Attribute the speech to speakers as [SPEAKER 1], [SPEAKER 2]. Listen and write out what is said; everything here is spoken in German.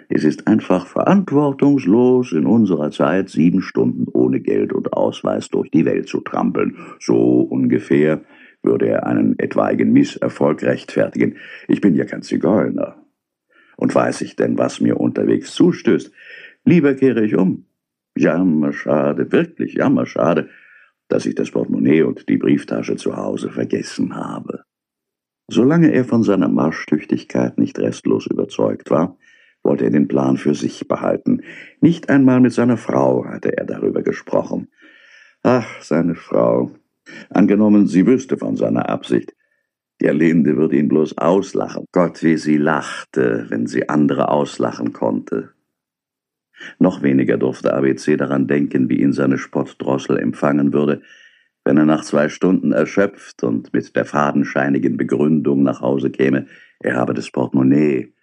[SPEAKER 1] Es ist einfach verantwortungslos, in unserer Zeit 7 Stunden ohne Geld und Ausweis durch die Welt zu trampeln. So ungefähr würde er einen etwaigen Misserfolg rechtfertigen. Ich bin ja kein Zigeuner. Und weiß ich denn, was mir unterwegs zustößt? Lieber kehre ich um. Jammerschade, wirklich jammerschade, dass ich das Portemonnaie und die Brieftasche zu Hause vergessen habe. Solange er von seiner Marschtüchtigkeit nicht restlos überzeugt war, wollte er den Plan für sich behalten. Nicht einmal mit seiner Frau hatte er darüber gesprochen. Ach, seine Frau. Angenommen, sie wüsste von seiner Absicht. Gerlinde würde ihn bloß auslachen. Gott, wie sie lachte, wenn sie andere auslachen konnte. Noch weniger durfte ABC daran denken, wie ihn seine Spottdrossel empfangen würde, wenn er nach 2 Stunden erschöpft und mit der fadenscheinigen Begründung nach Hause käme, er habe das Portemonnaie